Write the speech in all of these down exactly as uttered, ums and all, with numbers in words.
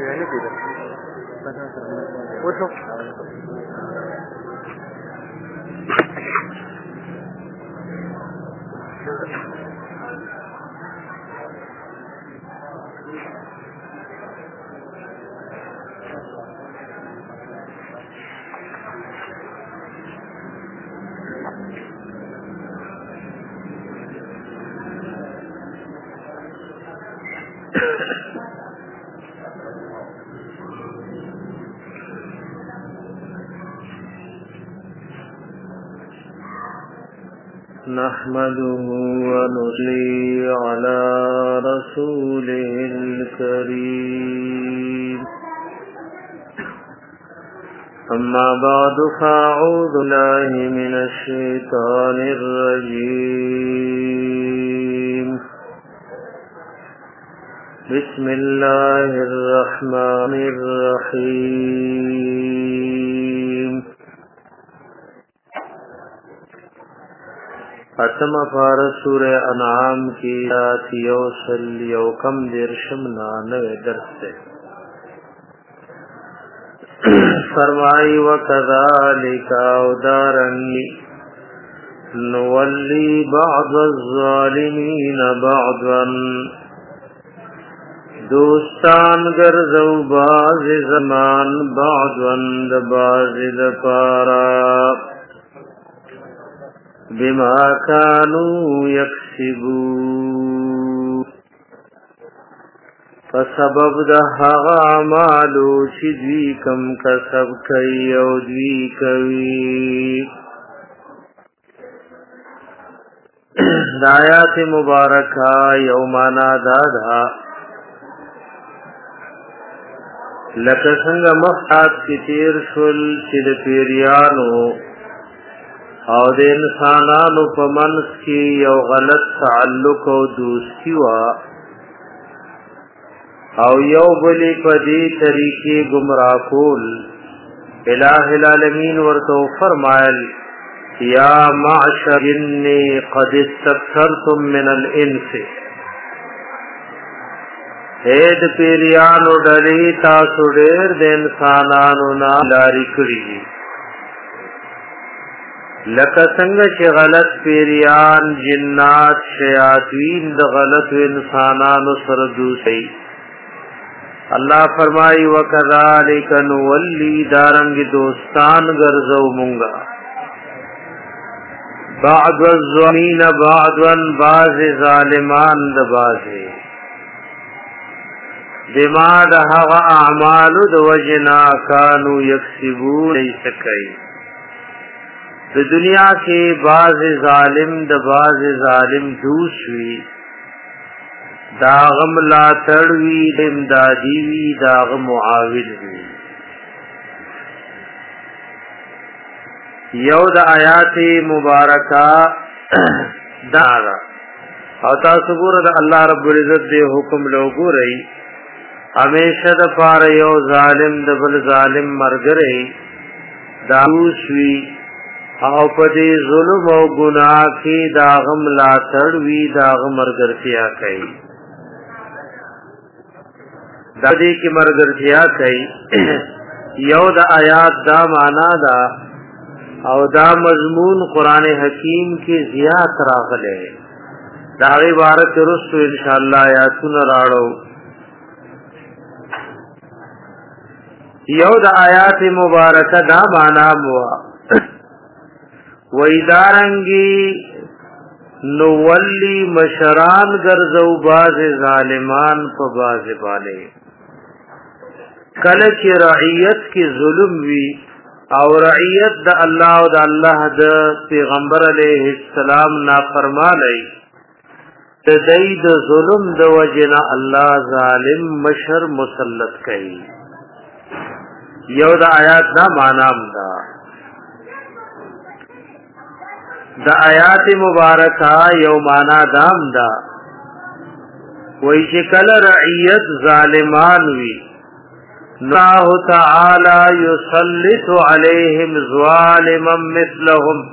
नहीं पी उठो नहमदुहु व नुसल्ली अला रसूलिहिल करीम अम्मा बअदु फ़अऊज़ु बिल्लाहि मिनश शैतानिर रजीम बिस्मिल्लाहिर रहमानिर रहीम अतम पारा सूरह अनआम की आयतियों सल्लियों कम दिरशम नानवे दरसे फरमाई व कज़ालिका उदारंगी नुवल्ली बअद ज़ालिमीन बअदन दोस्तान गर्ज़ौ बाज़ ज़मान बअदन बाज़ दपारा बिमा कानू यक्सिबून फसबब दहा मालू चिद्वी कम कसब कई औद्वी कवी दायात मुबारका यौमाना दादा लकसंग मफ़ात की तीर शुल चिद पेरियानो और दे इंसानानु पे मनस की यो गलत ताल्लुक और दोस्ती वा और यो बली पदी तरीके गुमराह कुल इलाहिल आलमीन वर्तो फरमायल या माशर जिन्नी क़द इस्तक्सरतुम मिनल इंस हेद पेरियानु डली तासु ढेर दे इंसानानु ना लारी करी लका संग चे गलत पेरियान जिन्नात शयातीन द गलत इंसानानु सरदूसई अल्लाह फरमाई व कज़ालिका नुवल्ली दारंग दोस्तान गर्ज़ौ मुंगा बअद ज़मीन बअदन बाज़ ज़ालिमान द बाज़े बिमा दहा अमालु द वजना कानू यक्सिबून सकई द दुनिया के बाज़ ज़ालिम द बाज़ ज़ालिम दूसरी दागम ला तड़वी इमदादी वी दाग मुआविन वी यौद आयात मुबारका दारा और तासुबुर द अल्लाह रब्बुल इज़्ज़त दे हुक्म लोगो रही हमेशा द पार यो ज़ालिम द बल ज़ालिम मरगरे दाऊसवी और पदे जुल्म और गुनाह की दागम ला तड़वी दाग मरगरतिया कई दादी की मरगरतिया कई यौद आयात दा माना दा और दा मजमून कुरान हकीम के ज़ियात रागल है दागी बारत रुस्तु इंशाअल्लाह आयातुन राड़ो यौद आयात मुबारक दा माना मुआ वैदारंगी नुवल्ली मशरान गर्ज़ौ बाज़ ज़ालिमान प बाज़ बाले कल की रईयत की जुल्म वी और रईयत द अल्लाह द अल्लाह द पैगंबर अलैहिस्सलाम नाफरमानई द दई द जुल्म द वजना अल्लाह ज़ालिम मशर मुसल्लत कई यौद आयात ना मानाम दा द आयात मुबारका यौमाना दाम दा वही शिकल रईयत ज़ालिमान वी अल्लाह तआला युसल्लितु अलैहिम ज़ालिमम मिस्लहुम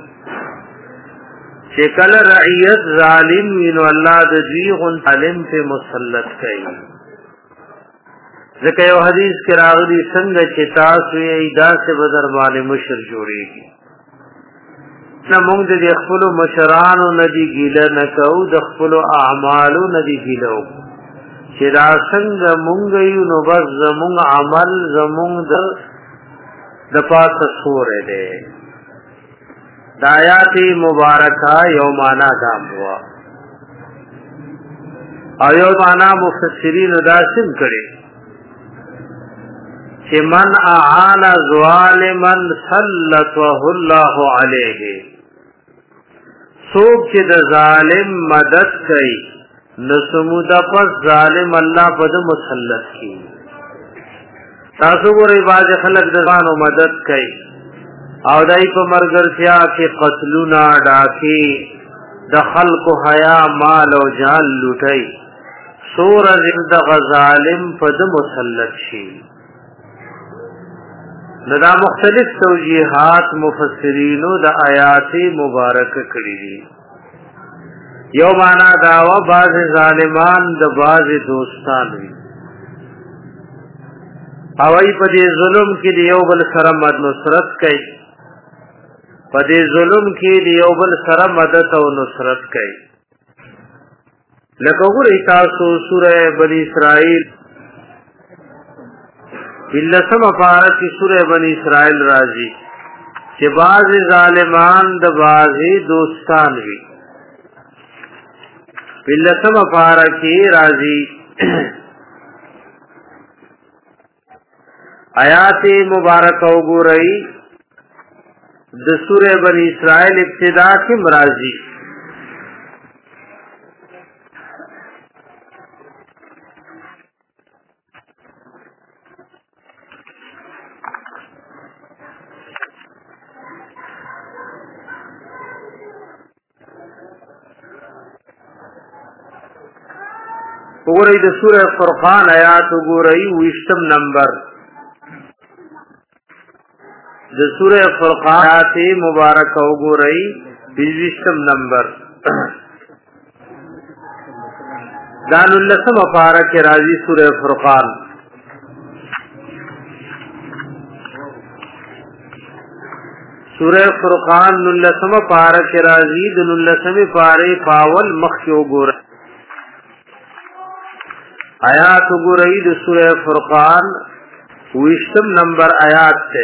शिकल रईयत ज़ालिम वी नो अल्लाह दी गुन ज़ालिम पे मुसल्लत कई ځکه یو حدیث کې راغلی څنګه چې تاسو یې داسې بدر باندې مشر جوړیږي نه موږ د خپل مشرانو ندی ګیله نه کوو د خپل اعمالو ندی ګیله چې دا څنګه مونږ یو نو بس زمونږ عمل زمونږ د د پاسه سورې ده د آیات مبارکه یو معنا دا هوا او یو معنا مفسرین داسم کړي چې من اعان ظالما سلطه الله علیه څوک چې د ظالم مدد کوي نسمودا پس ظالم الله په مسلط کی تاسو ګورئ باز خلق د ځانو مدد کوي او دای په مرګرتیا کې قتلونا ډاکی د خلق حیا مال او جان لوټي سور د غظالم په مسلط شي دا مختلف توجیهات مفسرینو د آیات مبارکه کړی دي یو معنا داوا باز ظالمان د باز دوستان وي او ای په دې ظلم کې دی یو بل سره مد نصرت کوي په دې ظلم کې دی یو بل سره مدد او نصرت کوي لکه وګورئ تاسو سوره بنی اسرائیل بلسم پارا کی سوره بنی اسرائیل راځي چې باز ظالمان د بازي دوستان وي بلسم پارا کی راځي آیات مبارکه وګورئ د سوره بنی اسرائیل ابتدا کې مرাজি وګورئ د سوره فرقان آیات وګورئ وشتم نمبر د سوره فرقان آیات مبارکه وګورئ بیشتم نمبر دان اللسم پارک راضی سوره فرقان سوره فرقان اللسم پارک راضی دن اللسم پارے پاول مخ وګورئ آیات وګورئ د سوره فرقان وشتم نمبر آیات ته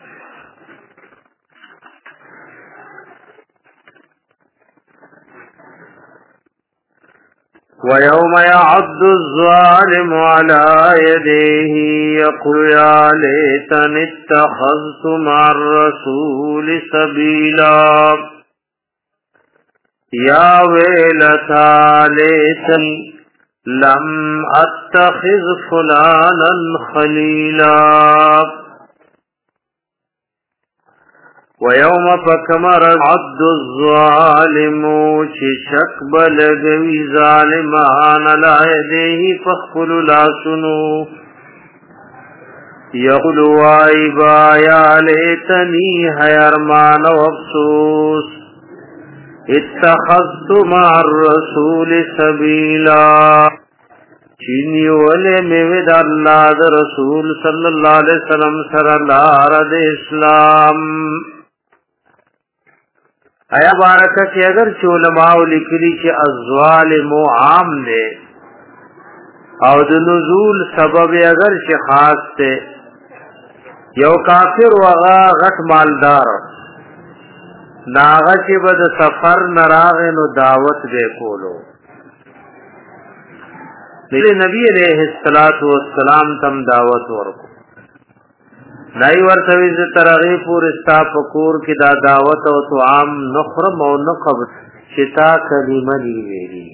وَيَوْمَ يَعَضُّ الظَّالِمُ عَلَى يَدَيْهِ يَقُولُ يَا لَيْتَنِي اتَّخَذْتُ مَعَ الرَّسُولِ سَبِيلًا يَا وَيْلَتَى لَيْتَنِي لَمْ أَتَّخِذْ فُلَانًا خَلِيلًا وَيَوْمَ فَكَمَرَ عَبْدُ الظَّالِمُ شَكْ بَلَغَوِي ظَالِمَانَ لَا يَدَيْهِ فَخْفُلُ لَاسُنُو يَقُولُ وَاِبَا يَا لَيْتَنِي حَيَرْمَانَ وَافْسُوس اتخذت مع الرسول سبیلا چینی ولی میوید اللہ دا رسول صلی اللہ علیہ وسلم سر لار دا اسلام آیا بارکہ کہ اگر چو علماء لکلی چی الظالم عام دے او دا نزول سبب اگر چی خاص دے یو کافر وغا غٹ مالدار ناغا چی با دا سفر نراغن و دعوت بے کولو نبی علیہ السلام تم دعوت ورکو نائی ورطویز ترغی پور استا پکور کی دا دعوت و تو عام نخرم و نقب شتا کلمہ نیویری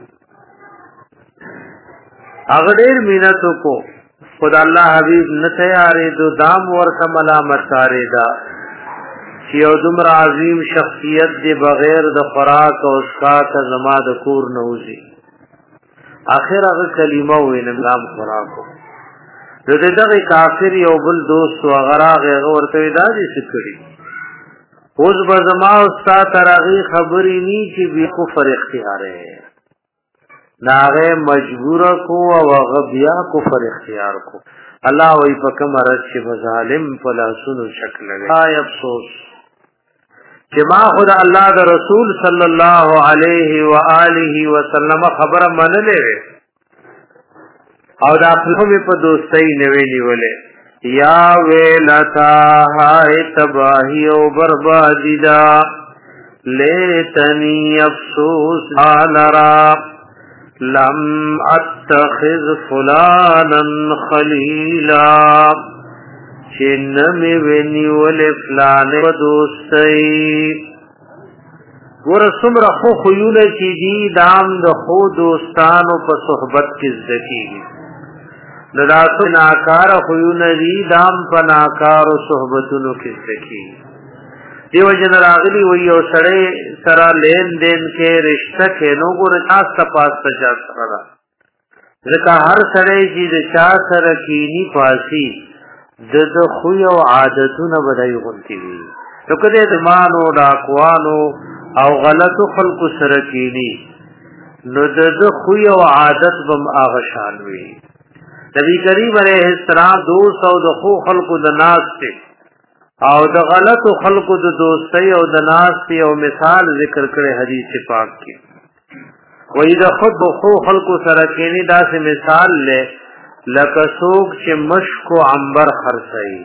اغدیر مینتو کو خدا اللہ حبیب نتیاری دو دام ورکا ملامت کاری دا یو دمر عظیم شخصیت دی بغیر د خوراک او اسکات زما د کور نوزی اخر هغه کلمه وین نام خوراکو د دغه کافر یو بل دوست او غراغه ورته دادی سکړي اوس به زما او ستا ترغی خبرې ني چې به کفر اختیار ہے ناغه مجبور کو او غبیا کفر اختیار کو الله وی پکم رچ ظالم فلا سن شکل لگا ای افسوس چې ما خدا الله د رسول صلی الله علیه و آله وسلم خبره منلې او دا خپل په دوستۍ نیولې نیولې یا ویلتا هاي تباہی او بربادی دا لیتنی افسوس آلرا لم اتخذ فلانا خلیلا چنمی وینی ولی فلان و دوستی ورسم رخو خیول چی دی دام دخو دوستانو پا صحبت کس دکی نداسو ناکار خیول دی دام پا ناکار و صحبتونو کس دکی دیو جن راغلی وی او سڑے سرا لین دین کے رشتہ کے نوگو رچاستا پاستا جا سرا ذکا ہر سڑے چی دچا سر کینی پاسی د د خو او عادتونه بدای غونتی وي نو کده د مانو ډاکوانو او غلط خلق سره کینی نو د د خو او عادت بم اغشان وي نبی کریم علیہ السلام دوست او د خو خلق د ناس ته او د غلط خلق د دوستی او د ناس ته او مثال ذکر کړي حدیث پاک کې وې د خود خو خلق سره کینی دا سه مثال له لکه سوک چې مشک او عنبر خرڅي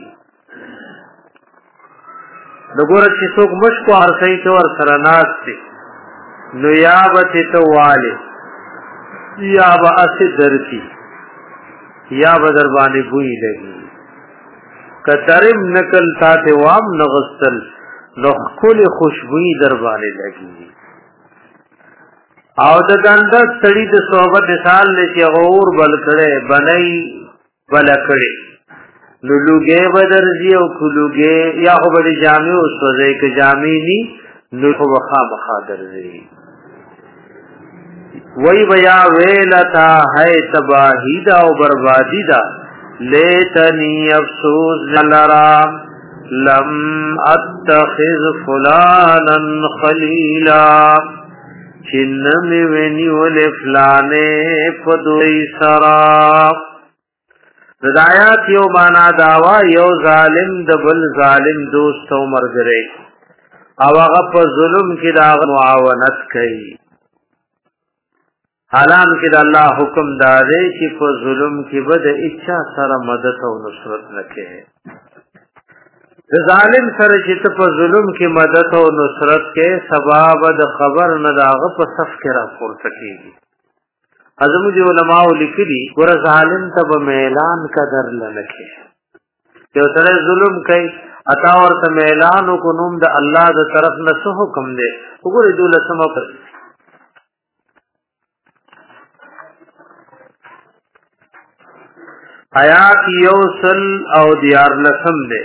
دغه چې سوک مشک او خرڅي ته ور سره ناشتي نو یا به ته واله یا به اس درتی یا به در باندې بوئی لګي کترم نکل ساته وام نغسل نو خپل خوشبوئی در باندې لګي او د ګنده سړی د صحبت مثال لکه غور بل کړي بنای بل کړي نو لوګي بدرځي او کلوګي یا خو به جامع او سوځي ک جامع ني نو خو وخا مخادرځي وای بیا ویلتا ہے تباہی دا او بربادی دا لیتنی افسوس لرا لم اتخذ فلانا خلیلا چنمی وینی ولی فلانے پدوئی سرا ردایات یو مانا داوا یو ظالم دبل ظالم دوست و مرگرے او اغا پا ظلم کی دا معاونت کئی حالان کی دا اللہ حکم دارے کی پا ظلم کی بد اچھا سر مدد و نصرت نکے ظالم سره چې ته په ظلم کې مدد او نصرت کې سبب د خبر نه داغه په صف کې را پورته کیږي اعظم دي علماء لیکلي ور ظالم ته به اعلان قدر لنکه یو سره ظلم کوي اتا ورته اعلان کو نوم د الله د طرف نه څه حکم دی وګورئ دولسمه پر آیات یوصل او دیار لسم دی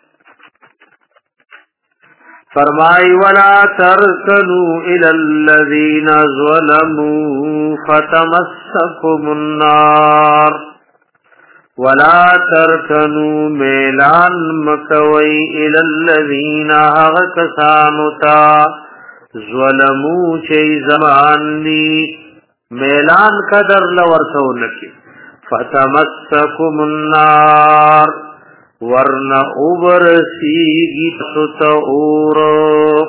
فرمائی ولا ترکنوا الى الذین ظلموا فتمسکم النار ولا ترکنوا میلان مکوی الى الذین اغکسانتا ظلموا چی زمانی میلان قدر لورتو نکی فتمسکم النار ورنہ اوبرسیگی ستعورو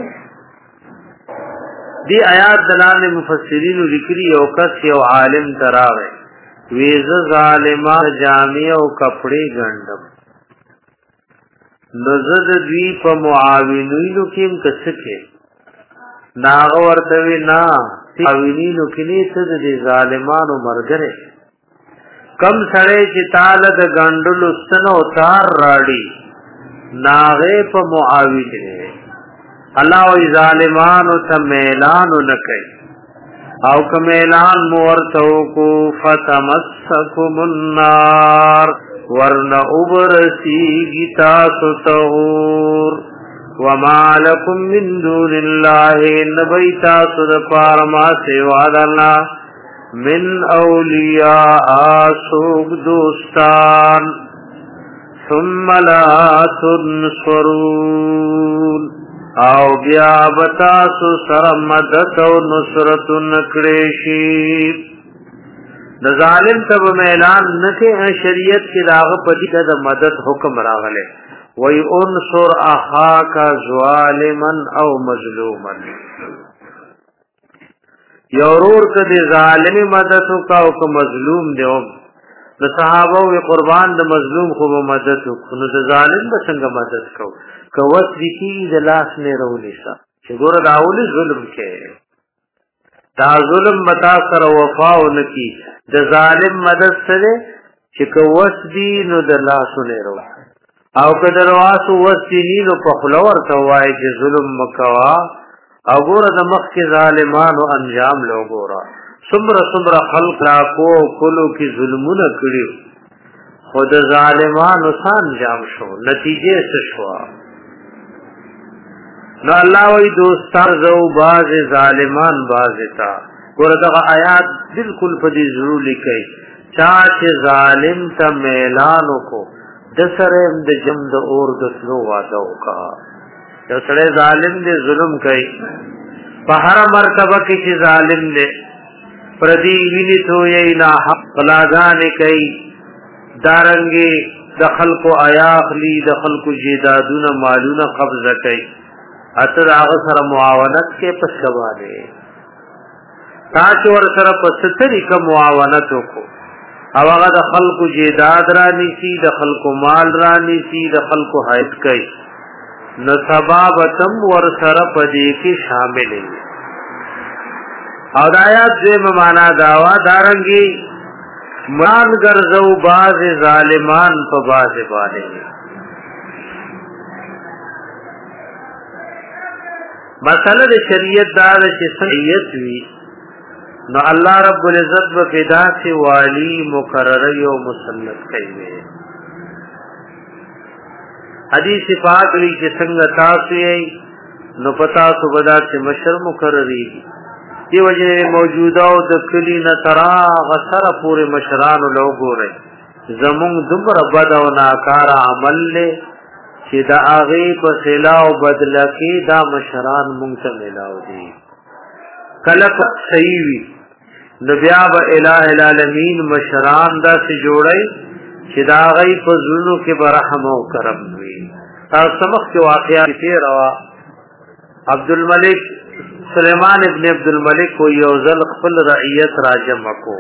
دی آیات دلان مفسرین ذکری او کس یو عالم تراوے ویز ظالمہ جامع او کپڑے گندم نزد دوی پا معاونینو کیم کسکے ناغورتوی نا معاونینو کنی تد دی ظالمانو مرگرے کم سڑے چی تالا دا گنڈلو سن او تار راڑی ناغے پا معاوی دے اللہ و ظالمانو تا میلانو نکئی او کمیلان مورتو کو فتمسکم النار ورن ابرسی گیتا ستغور وما لکم من دون اللہ نبیتا صدقار ما سواد اللہ من اولیاء سوگ دوستان ثم لا تنصرون او بیا بتاسو سر مدد او نصرت نکړي د ظالم تب اعلان نکه شریعت کې داغه پدې د مدد حکم راغله وای انصر اخاک ظالما او مظلوما یورور کدی ظالم مدد کا او کو مظلوم دیو د صحابه او قربان د مظلوم خو مدد کو نو د ظالم به څنګه مدد کو کوت دکی د لاس نه رولېسا چې ګور داول ظلم کې دا ظلم متا سره وفا ونکی د ظالم مدد سره چې کوت دی نو د لاس نه رو او کدر واسو وسینی نو په خلور ته وای چې ظلم مکوا او ګور د مخ کې ظالمانو انجام لو ګورا سمر سمر خلق را کو کلو کی ظلمونه کړیو خود ظالمانو سان جام شو نتیجه څه شو نو الله وی دوستار زو باز ظالمان باز تا ورته آیات بالکل په دې ضرور لیکي چا چې ظالم ته اعلان کو د سره د جم د اور د سلو واده وکا یو سره ظالم دې ظلم کوي په هر مرتبه کې چې ظالم دې پردی ویني تو یې نه حق لاغان کوي دارنګي د خلقو آیاخلی د خلقو جیدادونه مالونه قبضه کوي اتر هغه سره معاونت کې پښوا دی تاسو ور سره په ستري کوم معاونت وکړو او هغه د خلقو جیداد را نيسي د خلقو مال را نيسي د خلقو حیث کوي نو سبابتم ور سره پدې کې شامل دي او د آیات دې معنا داوا دارنګي مان ګرځو باز ظالمان په باز باندې مسله د شریعت دار چې شریعت وی نو الله رب العزت و پیدا سے والی مقرر یو مسلط کوي حدیث پاک لی چې څنګه تاسو یې نو پتا سو بدا چې مشر مقرری دی وجه موجوده او د کلی نه ترا غسر پورې مشران لو ګورې زمون دمر بد او ناکار عمل له چې دا هغه په سلا او بدل کې دا مشران مونږ ته ملاو دي کله صحیح وي نبي اب الہ العالمین مشران دا سي جوړي چې دا هغه په زړونو کې برحم او کرم وي تاسو سمخ کې واقعیا کې روا عبد الملک سلیمان ابن عبد الملک کو یوزل خپل رعیت راجم کو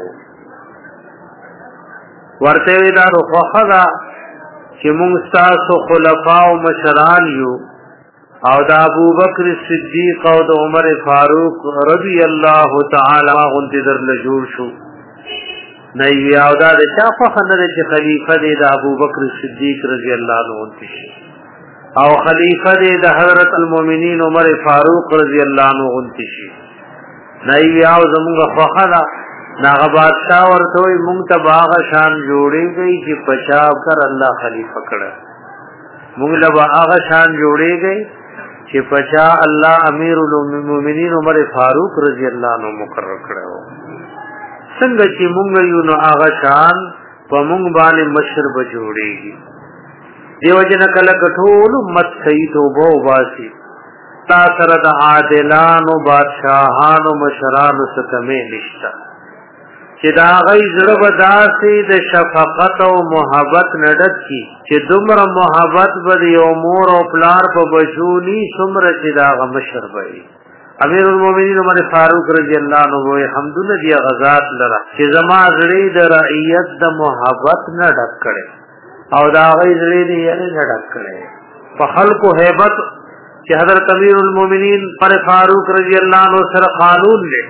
ورته دا روخه چې موږ تاسو خلفاء او مشران یو او دا ابو بکر صدیق او د عمر فاروق رضی الله تعالی عنهم در لجور شو نه یو دا د شافه خنره چې خلیفہ دی د ابو بکر صدیق رضی الله عنه او خلیفہ دی د حضرت المؤمنین عمر فاروق رضی الله عنه انتشی نه یو زموږ خوخه ناغه بادشاہ ورته مونږ ته باغ شان جوړې گئی چې پچاو کر الله خلیفہ کړه مونږ له باغ شان جوړې گئی چې پچا الله امیر المؤمنین عمر فاروق رضی الله عنه مقرر کړو څنګه چې مونږ یو نو هغه شان په مونږ باندې مشر به جوړېږي دیو جن کله کټول مت صحیح توبه واسي تا سره د عادلانو بادشاہانو مشرانو ستمه نشتا چې دا غي زړه وداسي د شفقت او محبت نډت کی چې دومره محبت به یو مور او پلار په بشونی څومره چې دا غمشر وي امیر المؤمنین عمر فاروق رضی الله عنه وې حمدونه دی غزاد لره چې زما زړه د رعیت د محبت نډک کړي او دا غي زړه دی یې نډک کړي په خلکو hebat چې حضرت امیر المؤمنین عمر فاروق رضی الله عنه سره قانون لري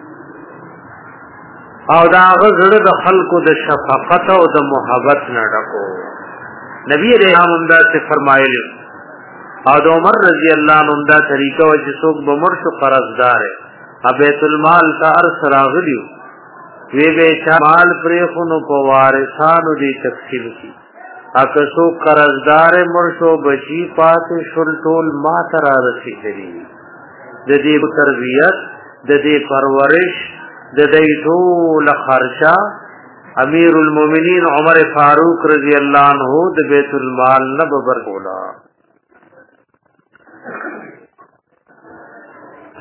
او دا غزړه د خلکو د شفقت او د محبت نه ډکو نبی رحم الله سے فرمایلی او د عمر رضی الله عنه دا طریقه و چې څوک بمر شو قرضدار ہے بیت المال کا ارس راغلیو وی به مال پرې خونو په وارثانو دی تقسیم کی اګه څوک قرضدار مرشو بچی پاتې شول ټول ما تر رسیدلی د دې تربیت د دې پرورش د دې ټول خرچه امیر المؤمنین عمر فاروق رضی الله عنه د بیت المال نه ببر کولا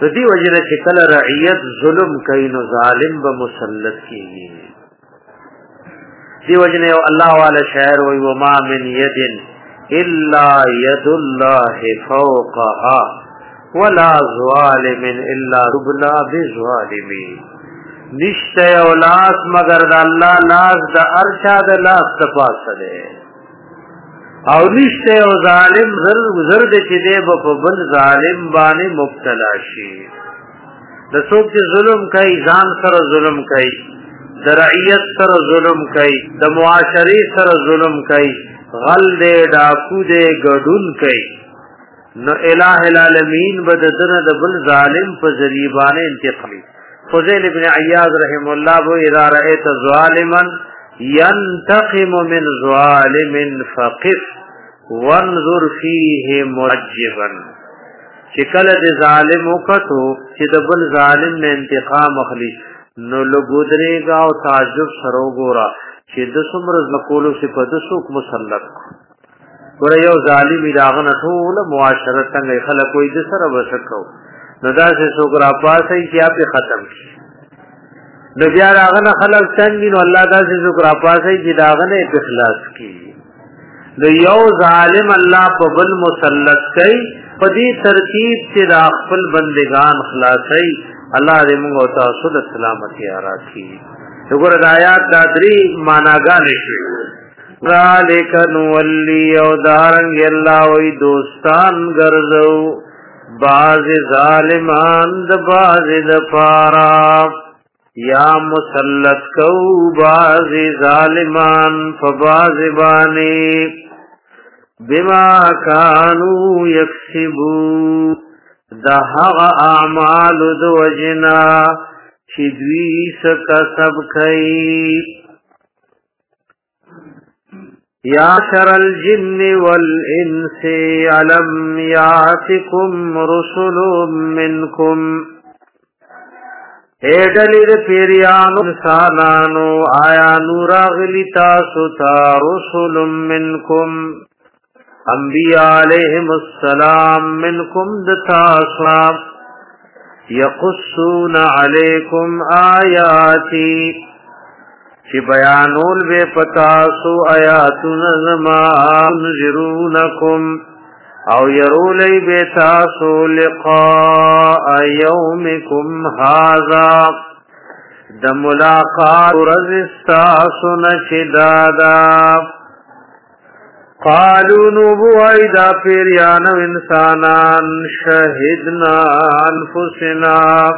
دې وجنه چې کله رعیت ظلم کوي نو ظالم به مسلط کیږي دې وجنه الله تعالی شاعر وي وما من يد الا يد الله فوقها ولا ظالم الا ربنا بظالمين نشته اولاس مگر د الله لاس د ارشاد لاس تپاسه ده او نشته او ظالم زر زرد چې دی په بل ظالم باندې مبتلا شي د څوک چې ظلم کوي ځان سره ظلم کوي د رعیت سره ظلم کوي د معاشري سره ظلم کوي غل دې ډاکو دې ګډون کوي نو الٰه العالمین بددنه د بل ظالم په ذریبانه انتقام فضیل ابن عیاض رحم الله و اذا رأيت ظالما ينتقم من ظالم فقف وانظر فيه معجبا شکل د ظالم وکړو چې د بل ظالم نه انتقام اخلي نو لګودريګا او تعجب سره وګورا چې د څومره ځکولو صفات سوق مسلط ور یو ظالم داغه ټول معاشرت څنګه خلک وې د سره وسکو نو دا چې څوک را پاسې چې په ختم شي نو بیا راغنه خلک څنګه نو الله دا چې څوک را پاسې چې داغه نه په اخلاص کی نو یو ظالم الله په بل مسلط کوي په دې ترتیب چې د خپل بندگان خلاصي الله دې موږ او تاسو د سلامتی راکړي وګوره د آیات د درې معناګانې شوي ذالک نولی او دارنګ الله وی دوستان ګرځو باز ظالمان د باز د پارا یا مسلط کو باز ظالمان فباز بانی بما کانوا یکسبون دا هغه اعمال د وجنا چې دوی څه کسب کوي یا شر الجن والانس علم یاتکم رسل منکم اے دلیر پیریانو انسانانو آیا نورا غلی تاسو تا رسل منکم انبیاء علیہم السلام منکم دتاسو یقصون علیکم آیاتی چی بیانول بے پتاسو آیاتنا زما انذرونکم او یرولی بے تاسو لقاء یومکم هذا د ملاقات رزستاسو نشدادا قالوا نبو ایدا پیریان انسانان شہدنا انفسنا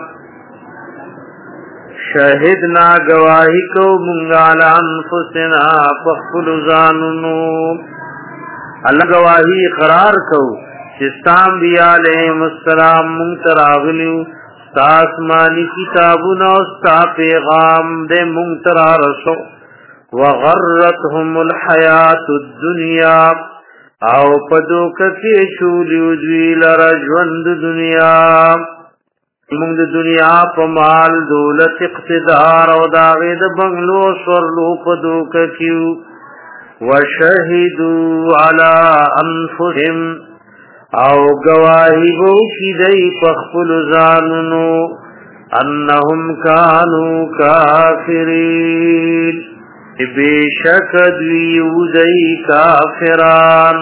شہدنا گواہی کو منگالا انفسنا پخفل زاننو اللہ گواہی اقرار کو چستان بیا علیہم السلام منتراغلیو ستا اسمانی کتابنا ستا پیغام دے منترا رسو وغرتهم الحیات الدنیا او پدوک کی شولیو دویل رجوند دنیا مونږ د دنیا په مال دولت اقتدار او داغه د بنگلو سورلو په دوک کیو وشهدوا علی انفسهم او گواہی وو کی دای په خپل ځانونو انهم كانوا کافرین بیشک دوی ودای کافران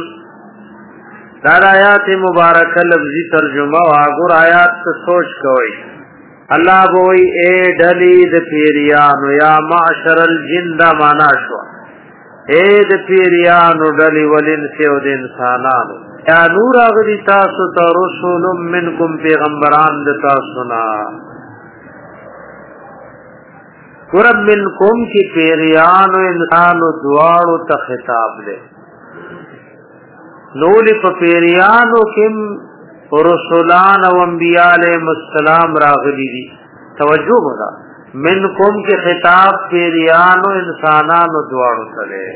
دا آیات مبارکه لفظی ترجمه واغور آیات ته سوچ کوي الله وای اے ډلی د پیریانو یا معشر الجن دا معنا شو اے د پیریانو ډلی ولین سیو د انسانانو یا نور اغلی تاسو ته رسول منکم پیغمبران د تاسو نا قرب منکم کی پیریانو انسانو دوارو ته خطاب ده نولی پا پیریانو کم رسولان و انبیاء علیہ السلام راغلی دی توجہ بدا منکم کے خطاب پیریانو انسانانو دوارو تلے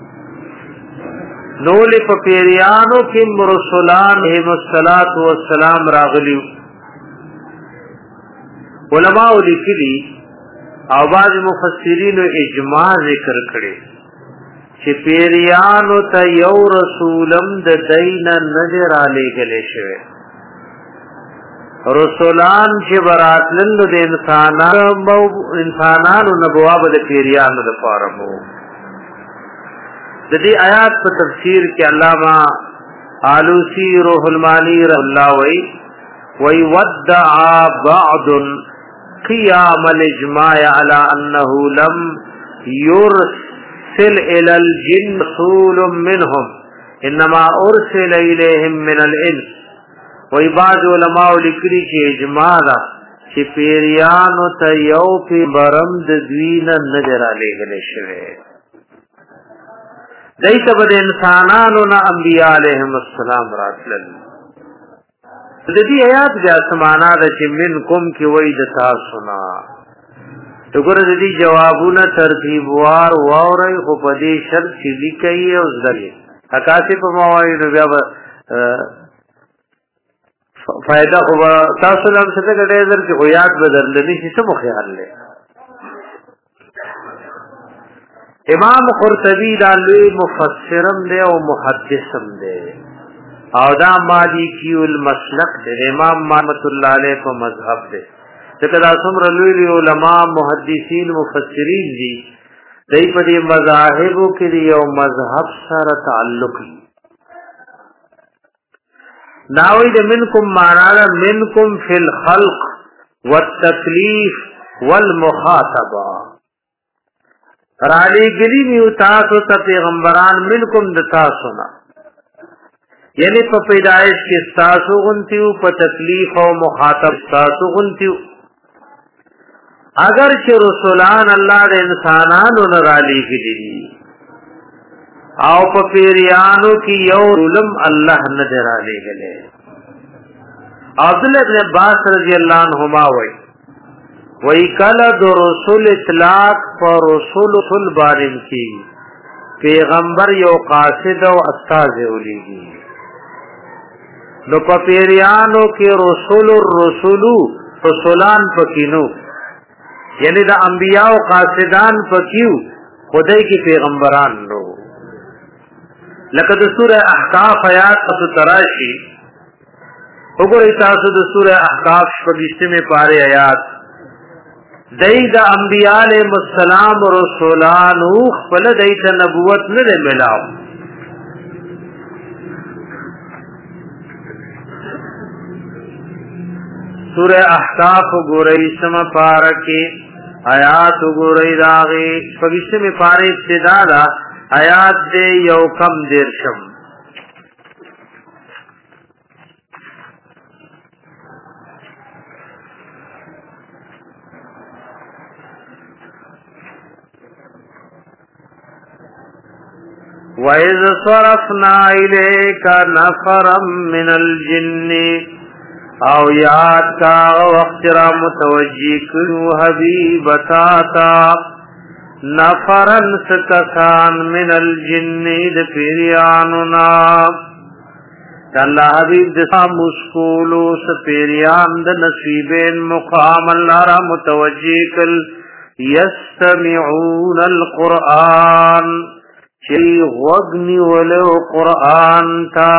نولی پا پیریانو کم رسولان علیہ السلام راغلی علماء لکلی او بعض مفسرین اجماع ذکر کرے چې پیریانو ته یو رسولم د دین نظر علی گله شوی رسولان چې براتلل د انسانانو انسانانو نبواب د پیریانو د فارمو. د دې آیات په تفسیر کې علامہ آلوسی روح المانی رحمه الله وی وی ودعا بعض قیام الاجماع على انه لم يرسل الى الجن رسول منهم انما ارسل اليهم من الانس. وی بعض علماء لیکلي چې اجماع ده چې پیریانو ته یو پیغمبرم د دوی نه نظر علیه شوی دایته به انسانانو نه انبیاء علیهم السلام راتلل. د دې آیات د اسمانه د چې منکم کې وای د تاسو نه وګوره د دې جوابونه ترتیب وار واوري خو په دې شرط چې لیکي او زړی اکاسي په موایي نو بیا فائدہ خو تاسو له څه څه ګټه در کې یاد بدلنی شي څه مو خیال لې. امام قرطبی دا لوی مفسرم دی او محدثم دی او دا مالکی المسلک دی امام رحمت الله علیه په مذهب دی. ځکه دا څومره لوی علماء محدثین مفسرین دي دای په دې مذاهبو کې یو مذهب سره تعلق دی. ناوی د منکم معنا منکم فی الخلق والتکلیف والمخاطبه رالی گلی نیو تاسو تا پیغمبران منکم د تاسو نا یعنی په پیدائش کې تاسو غنتیو په تکلیف او مخاطب تاسو غنتیو. اگر چې رسولان الله د انسانانو نه رالی گلی دي او په پیریانو کې یو علم الله نه دراله غلې. عبد الله ابن عباس رضی الله عنهما وای وای کله د رسول اطلاق پر رسول صل بارم کی پیغمبر یو قاصد او استاد ولېږي نو په پیریانو کې رسول الرسول رسولان پکینو یعنی د انبیاء او قاصدان پکیو خدای کې پیغمبران نو. لکه د سوره احقاف آیات په تراشی وګورئ تاسو د سوره احقاف شپږمه پاره آیات دای د انبیاء علیهم السلام رسولانو خپل دایته نبوت نه ملاو. سوره احقاف وګورئ سم پاره کې آیات وګورئ داغه شپږمه پاره ابتدا دا آیات دے یو کم دیرشم وَإِذْ صَرَفْنَا إِلَيْكَ نَفَرًا مِنَ الْجِنِّ او یاد کا وقت را متوجی کرو حبیبتا تا نفرن سکسان من الجن د پیریانونا اللہ حبیب دسا مسکولو سپیریان د نصیبین مقام اللہ را متوجی کل یستمعون القرآن چی غگنی ولو قرآن تا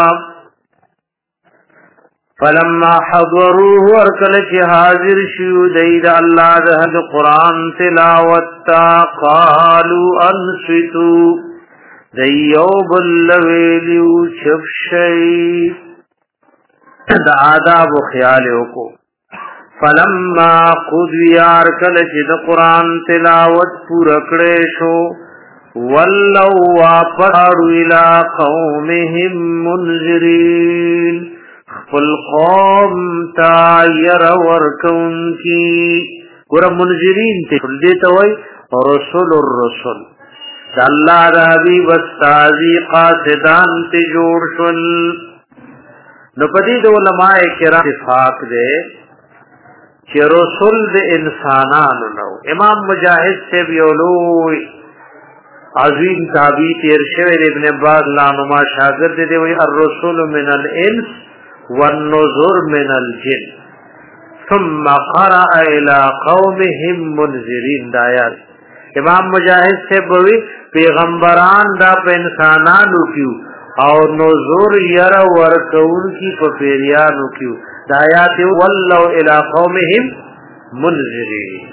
فلما حضروه ورکل چی حاضر شیو دید اللہ دہد قرآن تلاوت تا قالو انسیتو دیو بلویلیو چفشی دا آداب و خیالیو کو فلما قدویار کل چی دا قرآن تلاوت پورکڑے شو ولو واپسارو الى قومهم منذرین خپل قوم تا ير ورکون کی ګور منذرین ته دې ته وای رسول الرسل الله د حبيب استاذي قاصدان ته جوړ شول. نو پدې د علماء کرام اتفاق ده چې رسول د انسانانو نو. امام مجاهد سے ویلوی عظیم تابعی تیر شوی ابن عباس لانما شاگرد دی وی الرسول من الانس والنذر من الجن ثم قرأ الى قومهم منذرین دایات. امام مجاہد سے بوی پیغمبران دا پا انسانانو کیو او نذر یر ورکون کی پا پیریانو کیو. د آیات ولو الى قومهم منذرین.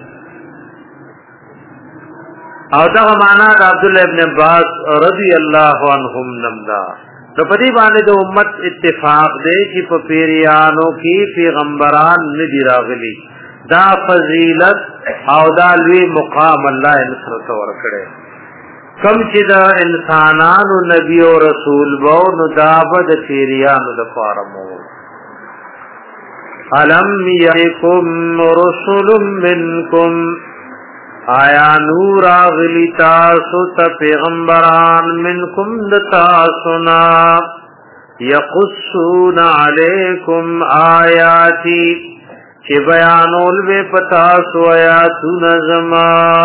او دا معنا د عبد الله ابن عباس رضی الله عنهم نمدا. نو په دې باندې د امت اتفاق دی چې په پیریانو کې پیغمبران ندي راغلي. دا فضیلت او دا لوی مقام الله نصرت ورکړي. کم چې دا انسانانو نبی او رسول وو نو دا به د پیریانو د فارمو. الم یکم رسول منکم آیا نور اغلی تاسو تا پیغمبران منکم دتاسونا یقصون علیکم آیاتی چی بیانول بے پتاسو آیاتو نظما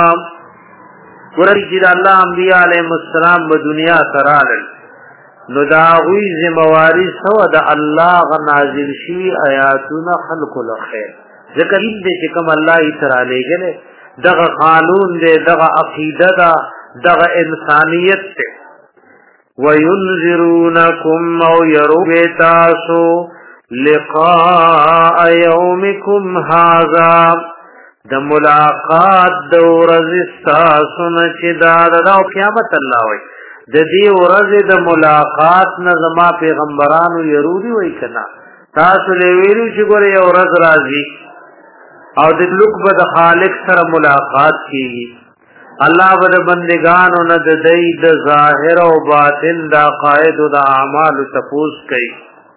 ورکی چی دا اللہ انبیاء علیہ السلام با دنیا ترالل نو داغوی زمواری سو دا اللہ غ نازل شی آیاتونا خلق لخیر ذکر این دے چکم اللہ ہی ترالے گلے دغه قانون دے دغه عقیده دا دغه انسانیت تے وینذرونکم او یروبتاسو لقاء یومکم هذا د ملاقات د ورځ تاسو نه چې دا د قیامت الله وای د دې ورځ د ملاقات نه زما پیغمبرانو یرودي وای کنا تاسو له ویلو چې ګوره یو ورځ راځي او د لوک به د خالق سره ملاقات کیږي. الله به د بندگانو نه د دای د ظاهر او باطن د عقاید او د اعمال تپوس کوي.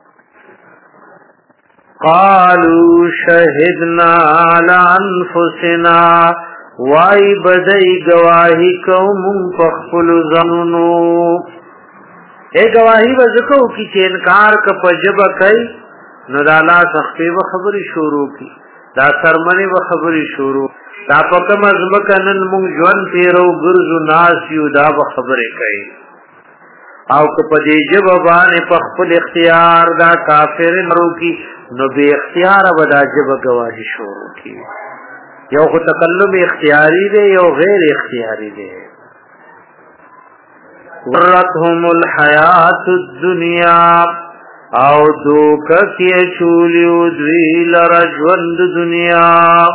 قالوا شهدنا على انفسنا وای بدای گواہی کوم په خپل ځانونو. اے گواہی وزکو کی چې انکار ک پجب کوي نو د الله تخفیف خبري شروع کی دا سرمنی و خبری شروع دا پکم از مکنن مونگ جوان تیرو گرزو ناسیو دا و خبری کئی او کپدی جبابان پخپل اختیار دا کافر مرو کی نو بی اختیار و دا جب گواہی شروع کی. یو خو تکلم اختیاری دے یو غیر اختیاری دے. ورتهم الحیات الدنیا او دوک کی چولیو دوی لرا جوند دنیا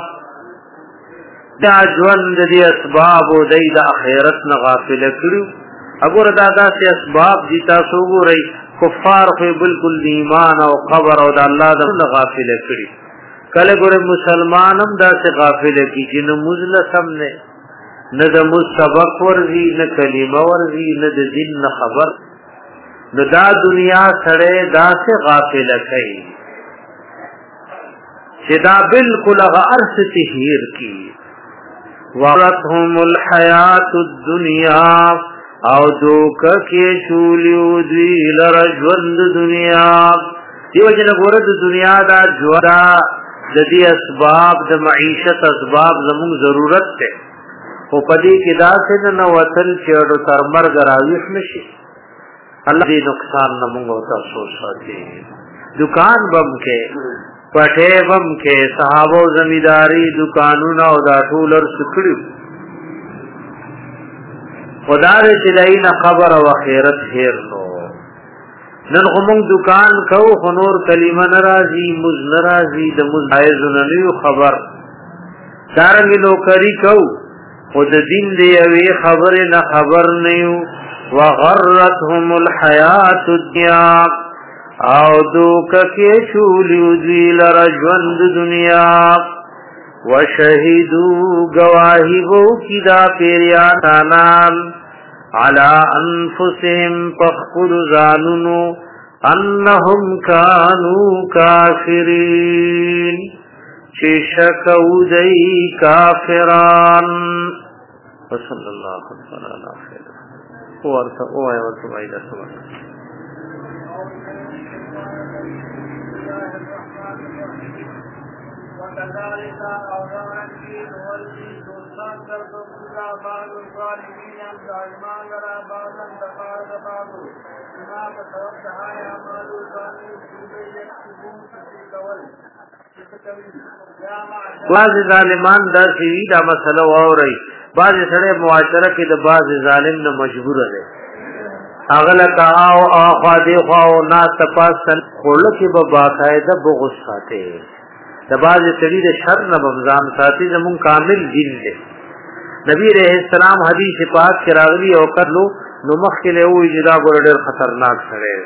دا جوند دی اسباب و دی دا اخیرت نغافل کرو. اگر دا دا سی اسباب دیتا سو گو رئی کفار خوی بلکل ایمان او قبر او دا اللہ دا نغافل کری. کل گر مسلمانم دا سی غافل کی جن مزل سمنے ند مستبق ورزی ن کلمہ ورزی ند دن ن خبر نو دا دنیا سڑے دا سے غافل کئی چی دا بالکل اغا عرص تحیر کی. ورتهم الحیات الدنیا او دوکا کی چولیو دوی لرجوند دنیا. دیو جن گورد دنیا دا جوڑا دا دی اسباب دا معیشت اسباب زمون ضرورت تے او پدی کی دا سے نواتل چیڑو ترمرگ راویخ نشی اللہ دی نقصان نمونگو تحسوس ساتی. دکان بم کے پٹھے بم کے صحابو زمیداری دکانونا او دا ٹولر سکڑیو خدا دے چلائینا خبر و خیرت خیر نو نن غمونگ دکان کو خنور کلمہ نرازی مز نرازی دا مز آئیزو ننیو خبر دارنگی نوکری کو خود دین دے اوی خبر نا خبر نیو وغرتهم الحیات الدنیا او دوک کی چولیو دوی لرجوند دنیا وشہدو گواہی بو کی دا پیریاتانان علی انفسهم پخکل زانونو انہم کانو کافرین چی شکو دی کافران. وصل اللہ علیہ خیر ورته او آیا ورته وای دا څه وكذلك أوضاع الدين والدين سلطان تربوزا بعض الظالمين ظالمان لرا بعضا تقارب بعض بما فتوقعها يعمال الظالمين في يكتبون في الأول بعض ظالمان دا سی دا مسئلہ واورئی بعض سڑے معاشرہ کې د بعض ظالم نه مجبور دی اغلقا او اخوا دیخوا او ناس تپاسن خلقی با باقاعده بغض ساته دباز سڑی ده شر نبمزان ساتی زمون کامل دین ده نبی علیہ السلام حدیث پاک کی راغلی او کرلو نو مخی لئو اجدا گردر خطرناک سڑے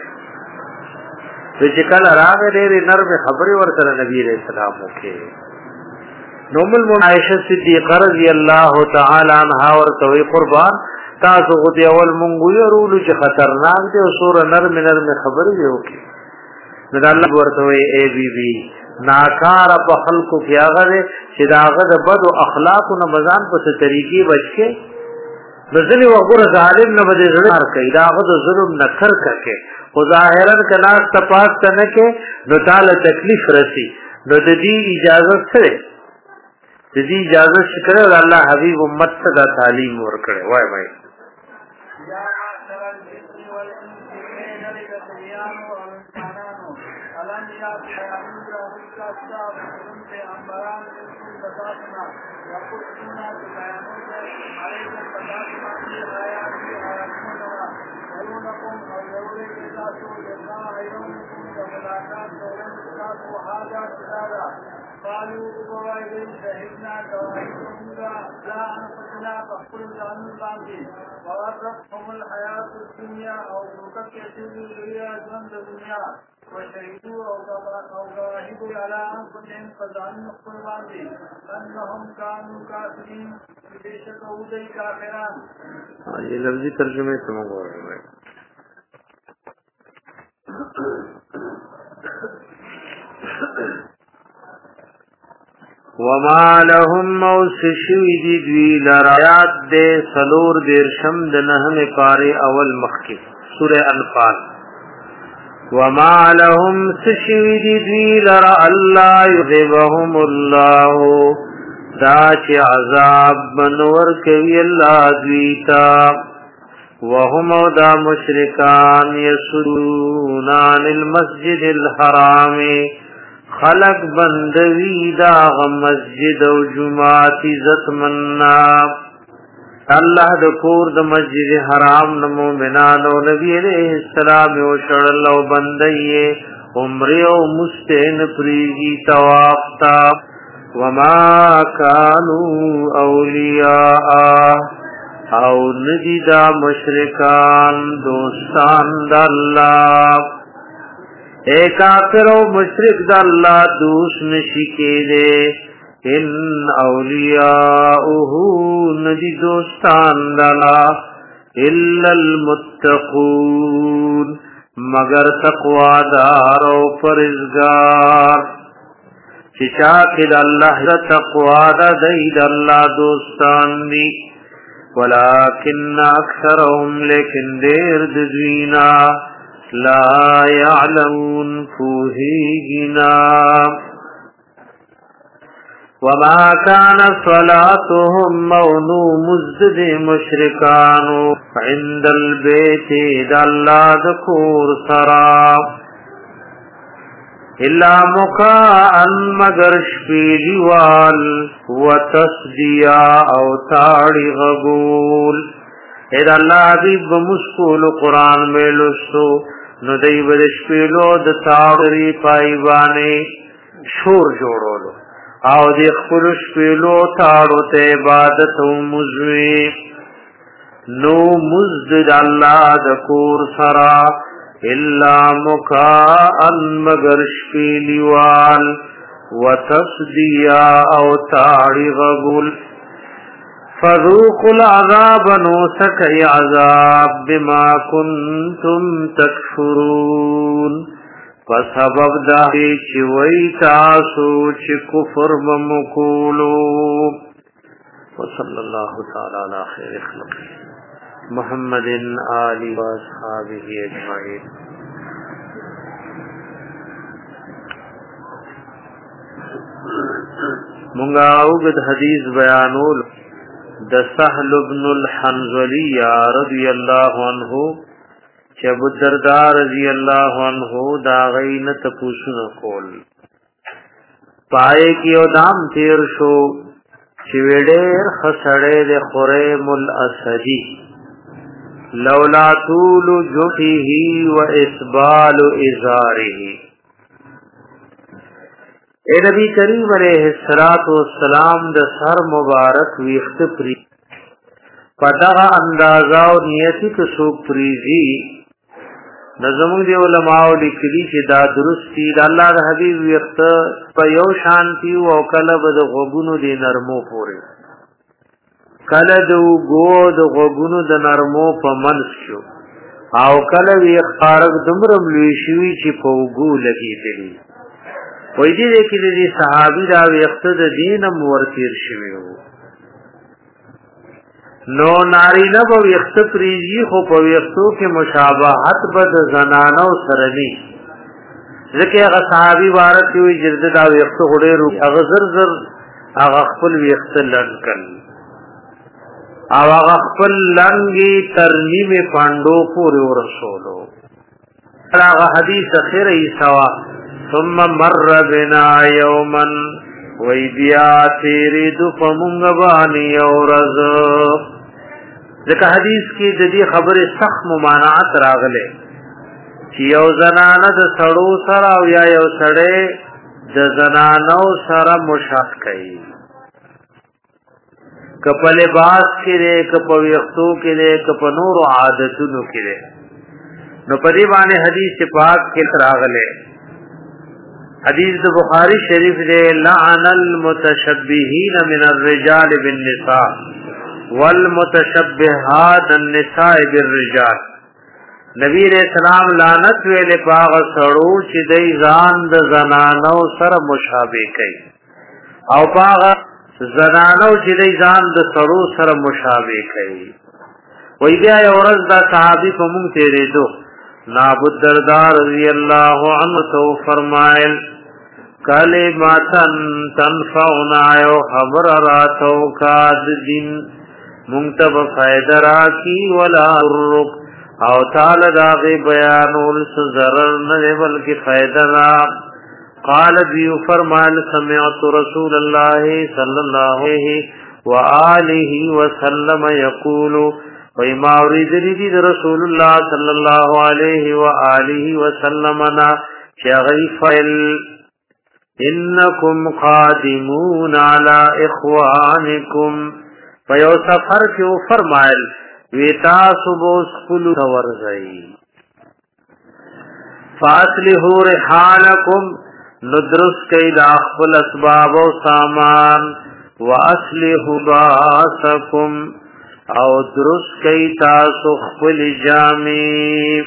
وچکل راغ دیر نرم خبری ورسر نبی علیہ السلام اوکے نوم المن عائشہ صدیقہ رضی اللہ تعالی عنہ ورطوی قربان تاسو غدی اول منگو یرولو چه خطرناک دے و سور نرم نرم خبری دے اوکے ند اللہ ورطوی اے بی بی ناکار په خلقو کې هغه چې دا هغه د بد او اخلاق او نمازان په طریقې بچي بزنی وګوره ظالم نه بده زړه کوي دا هغه د ظلم نه کر کوي او ظاهرا کنا تپاس کنه کې نو تعالی تکلیف رسی نو د دې اجازه سره د دې اجازه شکر الله حبیب امت ته دا تعلیم ورکړي وای وای قالوا ووالدين شهدنا توحيدهم لا أنفسنا فاقتل جهنم باندي وغرتهم الحياة الدنيا أو مكتسب الدنيا جنب الدنيا وشهدوا أو شاهدوا على أنفسهم فجعلنا اقتل باندي أنهم كانوا كافرين بشك أودي كافران. یہ لفظی ترجمے سے منگوا رہے ہیں وما لهم موسشوی دی دوی لرایات دے سلور دیر شمد نحم پارے اول مخی سورہ انفال وما لهم سشوی دی دوی لرا اللہ یغیبهم اللہ داچ عذاب منور کوي اللہ دویتا وهم دا مشرکان یسدون عن المسجد الحرام خلق بندوی دا مسجد او جماعت عزت مننا اللہ د کور د مسجد حرام د مومنان او نبی علیہ السلام او شړل او بندي عمره او مستین پریږي طواف تا وما كانوا اولیاء او ندی دا مشرکان دوستان د الله اے کافر و مشرک دا اللہ دوست نشی کے دے ان اولیاؤہو ندی دوستان دالا الا المتقون مگر تقوی دار و پرزگار چچاکد اللہ دا تقوی دا دید اللہ دوستان دی ولیکن اکثرهم لیکن دیر دزوینا لا يعلمون فوهينا وما كان صلاتهم مونو مزد مشركان عند البيت دلا ذكور سرا الا مكاء مگر شپیلیوال وتصدیا او تاڑی غبول اذا اللہ حبیب بمسکول قرآن میں لستو نو دی بدشپیلو د تاوری پایوانے شور جوڑولو او دی خپلو شپیلو تاڑو تے عبادت و مزوی نو مزد اللہ دکور سرا الا مکاءن مگر شپیلیوال و تصدیا او تاڑی غبول فذوقوا العذاب نوسکی عذاب بما کنتم تکفرون فسبب داہی چوئی تاسو چی کفر بمکولو وصلی اللہ تعالی علی خیر خلق محمد آلی و اصحابہ اجمعین منگا اوگد حدیث بیانول د سهل بن الحنظلی رضی اللہ عنہ چې ابو الدرداء رضی اللہ عنہ دا غین تپوسونه کول پای کیو دام تیر شو چې وړر خسړې د خریم الاسدی لولا طول جفه واسبال ازاره. اے نبی کریم علیہ الصلوۃ والسلام د سر مبارک ویخت پری پدغه اندازا او نیتی کو سو پریزی نظمون دی علماء لیکلی چې دا درستی د الله د حبیب ویخت په یو شانتی او کله بد غوګونو دی نرمو پورې کله د وګو د غوګونو د نرمو په منځ شو او کله وی خارق دمرم لوي شوی چې په وګو لګیدلی وې دې کې دې صحابي دا وخت د دینم ورتیر شوی نو ناری نه په وخت پریږي خو په وختو کې مشابهت بد زنانو سره ني ځکه هغه صحابي وارث وي جرد دا وخت غډېرو هغه زر زر هغه خپل وخت لنکل او هغه خپل لنګي ترنیم پاندو پورې ورسولو هغه حدیث اخر ایسوا ثم مر بنا یوما وی بیا تیری دو فمونگبانی اورز ذکر حدیث کی جدی خبر سخت ممانعت راغلے چی یو زنانه د سړو سره او یا یو سړی د زنانو سره مشاق کئی کپ لباس کرے کپ ویختو کرے کپ نور عادتونو کرے نو پدی باندې حدیث پاک کې راغلے حدیث د بخاری شریف دے لعن المتشبہین من الرجال بالنساء والمتشبہات النساء بالرجال. نبی علیہ السلام لعنت ویلے پاغ سړو چې دای ځان د زنانو سره مشابه کوي او پاغ زنانو چې دای ځان د سړو سره مشابه کوي. وای بیا یو ورځ دا صحابي په مونږ تیرې دو ابو الدرداء رضی اللہ عنہ تو فرمائل کلماتن تنفعنا یو خبر راتو کاد دین منتب فائدہ راکی ولا رک او تعالی داغی بیانول سزرر نلے بلکی فائدہ را قال بیو فرمائل سمعت رسول اللہ صلی اللہ علیہ وآلہ وسلم یقولو وی ما اوریدلی دی رسول اللہ صلی اللہ علیہ وآلہ وسلمنا چغی فیل انکم قادمون علی اخوانکم فیو سفر کیو فرمائل ویتاسو بوس کلو تورزئی فاصلحو رحالکم ندرس کئی داخل اسباب و سامان واصلحو باسکم او درست کئی تاسو خپل جامی.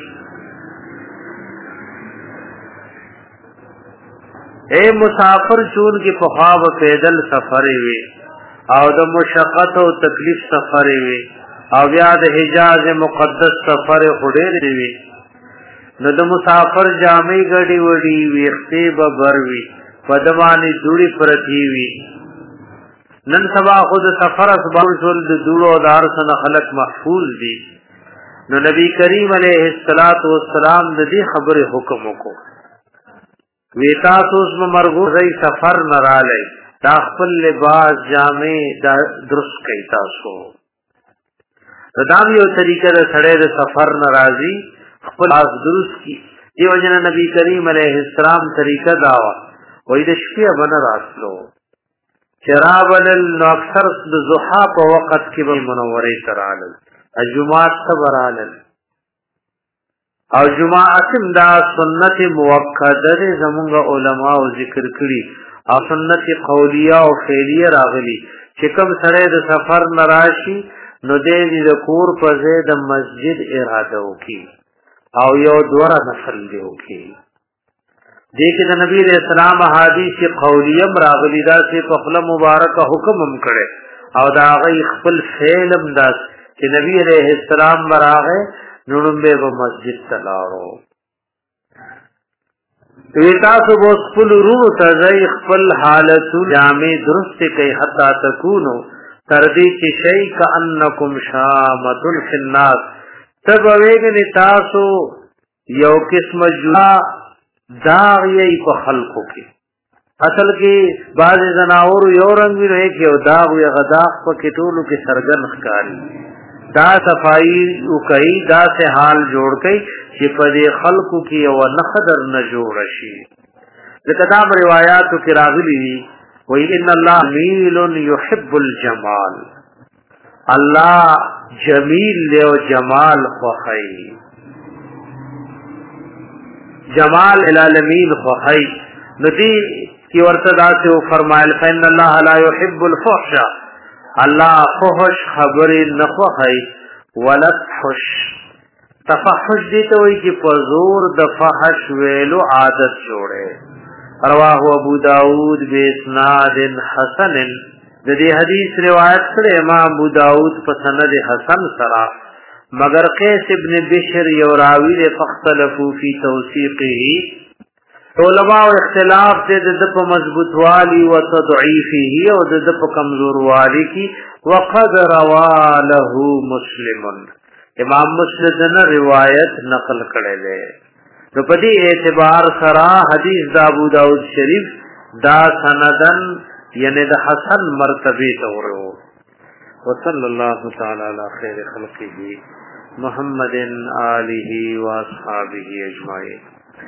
اے مسافر چون کی پخواب پیدل سفری وی او د مشقت او تکلیف سفری وی او بیا د حجاز مقدس سفر خډیر وی نو د مسافر جامی غړي وړي ویخته ببر وی پدوانی دوړي پرتی وی نن سبا خود سفر اسباب شول د دوړو دار سره خلق محفوظ دي نو نبی کریم علیہ الصلات والسلام د دې خبره حکم وکړو وی تاسو اسم مرغو زئی سفر نراله دا خپل لباس جامع درست کئ تاسو دا یو طریقه د سړی د سفر ناراضي خپل اس درست کی دیو جن نبی کریم علیہ السلام طریقه داوا وې د شپې باندې راتلو چرابل نو اکثر د زحا په وخت کې به منورې ترالل الجمعات تبرالل او جمعات دا سنت موقته زمونږ علما او ذکر کړي او سنت قولیه او فعلیه راغلي چې کوم سره د سفر نراشي نو دې د کور په ځای د مسجد اراده وکي او یو دوره نفل دی وکي دیکھیں دا نبی علیہ السلام حدیث قولیه راغلی دا سے خپل مبارک حکم هم کړي او دا غي خپل فعل هم دا چې نبی علیہ السلام براغه نړمبه په مسجد تلاړو ایتا سو بو خپل روح ته ځای خپل حالت جامع درست کوي حتا تکونو تر دې چې شی کانکم شامتن فی الناس تبویګ تاسو یو قسم جنا داغ یې په خلقو کې اصل کې بعض زناور یو رنگ وی رہے کې او داغ یې غداغ په کې ټولو کې سرګن ښکاری دا صفائی وکي دا سے حال جوړ کئ چې په دې خلقو کې او نخدر نه جوړ شي. ځکه دا روایتو کې راغلي دي وای ان الله جمیل یحب الجمال، الله جمیل له جمال خوخی، جمال العالمین خوخی. ندی کی ورته دا څه فرمایل فإن الله لا يحب الفحش، الله فحش خبر نه خوخی ولا فحش. تفحش دي ته وای چې په زور د فحش ویلو عادت جوړه. رواه ابو داود باسناد حسن، د دې حدیث روایت کړي امام ابو داود په سند حسن سره، مگر قیس ابن بشر یو راوی له فختلفو فی توثیقه، علماء اختلاف دې د په مضبوط والی او تضعیفه او د په کمزور والی کی. وقد روا له مسلم، امام مسلم نے روایت نقل کړي ده. نو په دې اعتبار سره حدیث د ابو داود شریف دا سندن یعنی د حسن مرتبه ته ورو. وصلی الله تعالی علی خیر خلقه محمد آله و اصحابہ اجمعین.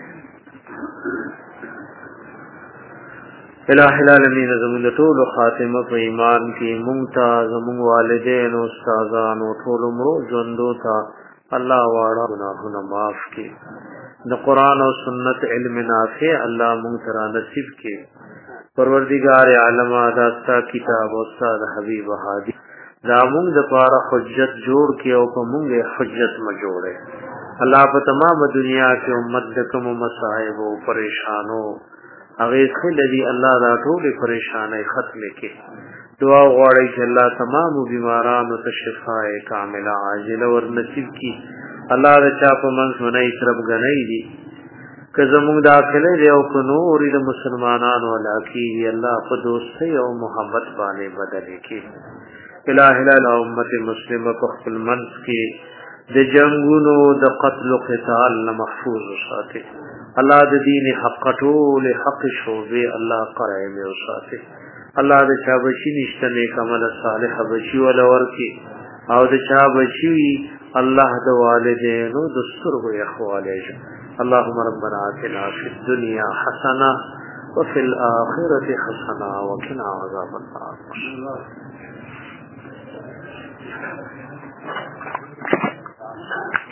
الہ العالمین زمون ټول خاتمه په ایمان کې ممتاز زمون والدین او استادان او ټول عمر ژوندو تا الله واړه گناهونه معاف کړي. د قران او سنت علم نافع الله مونږ ته نصیب کړي. پروردگار عالم دا ستا کتاب او استاد حبیب هادي دا مونږ د پاره حجت جوړ کړي او په مونږه حجت ما جوړه. الله په تمام دنیا کې امت د کوم مصائب او پریشانو هغه خلدي الله دا ټول پریشانای ختم کړي. دعا غواړي چې الله تمام بیمارانو ته شفاء کامله عاجله ور نصیب کړي. الله د چا په منځ نه طرف غنۍ دي که زموږ داخله دی او کو نور د مسلمانانو علاقه الله په دوستۍ او محبت باندې بدل کړي. الہ الہ امت مسلمه په خپل منځ کې د جنگونو د قتل او قتال نه محفوظ وساتي. الله د دین حق ټول حق شوبه الله قائم وساتي. الله د چا بچی نشته نیک عمل صالح بچی ولا ورکی او د چا بچی الله د والدینو د سترګو اخوالج. اللهم ربنا آتنا فی الدنیا حسنه وفي الآخرة حسنه وقنا عذاب النار.